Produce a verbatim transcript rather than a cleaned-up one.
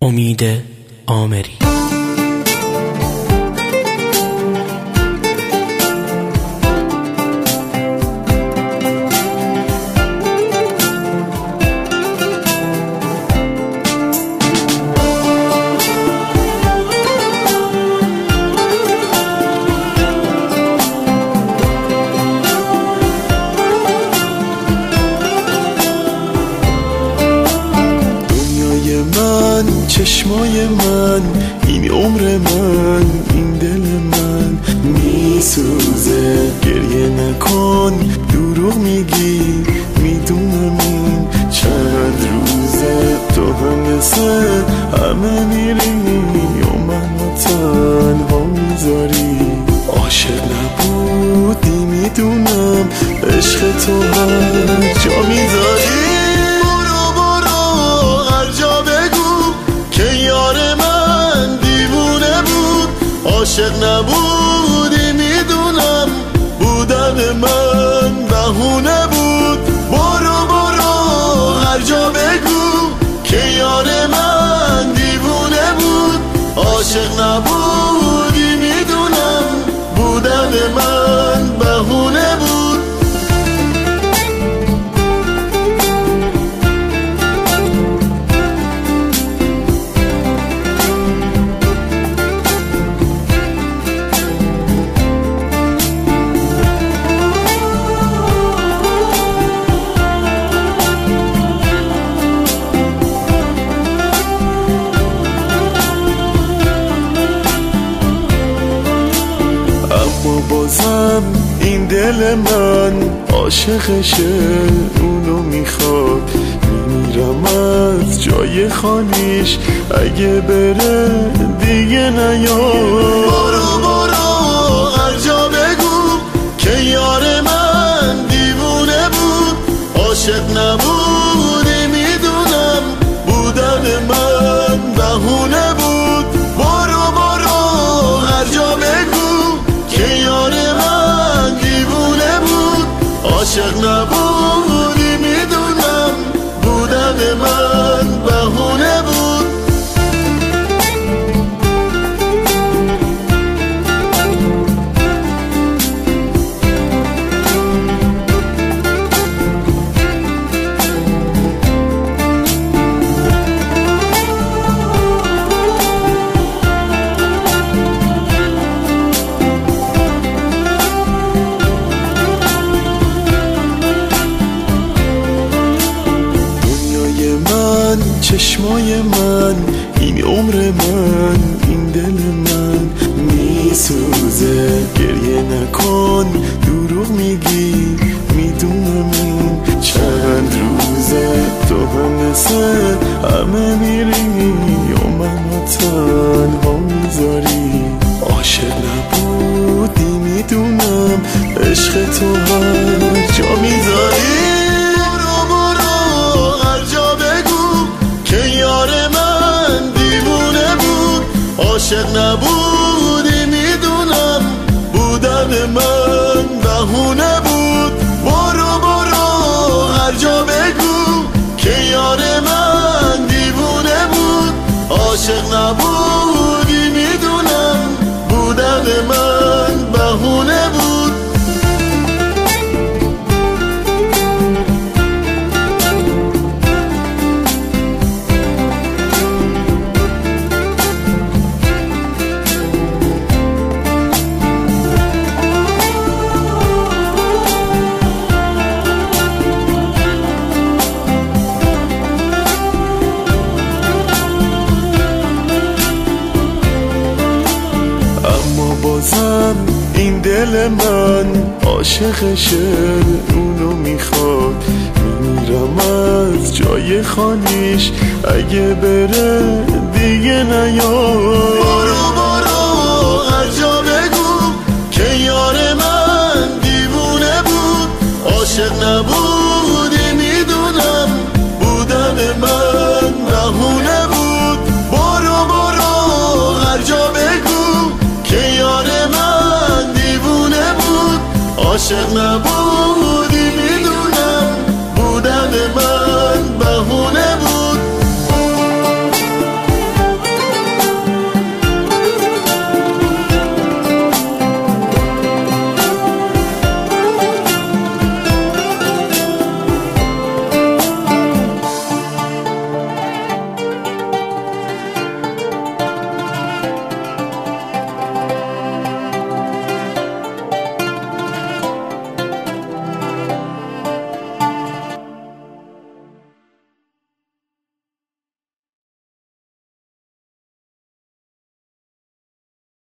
امید آمری. چشمای من، این عمر من، این دل من میسوزه. گریه نکن، دروغ میگی، میدونم این چند روزه. تو هم مثل همه میری و منو تنها میذاری. عاشق نبودی میدونم، عشق تو هر جا میذاری. عاشق نبودی میدونم، بودن من بهونه بود. برو برو هر جا بگو که یار من دیوونه بود. عاشق نبودی میدونم، بودن من بهونه بود. بازم این دل من عاشقشه، اونو میخواد. میمیرم از جای خالیش، اگه بره دیگه نیاد. برو برو هر جا بگو که یار من دیوونه بود. عاشق نبودی میدونم، بودن من بهونه بود. برو برو هر جا بگو که یار من دیوونه بود. عاشق نبودی میدونم، بودن من بهونه بود. چشمای من، این عمر من، این دل من میسوزه. گریه نکن، دروغ میگی، میدونم این چند روزه. تو هم مثل همه میری و منو تنها میذاری. عاشق نبودی میدونم، عشق تو هر جا میذاری. عاشق نبودی میدونم، بودن من بهونه بود. برو برو هر جا بگو که یار من دیوونه بود. عاشق نبودی میدونم، بودن من بهونه بود. بازم این دل من عاشقشه، اونو میخواد. میمیرم از جای خالیش، اگه بره دیگه نیاد. برو برو هر جا بگو که یار من دیوونه بود. عاشق نبودی میدونم، بودن من بهونه بود. برو برو هر جا بگو که یار من دیوونه بود. عاشق نبود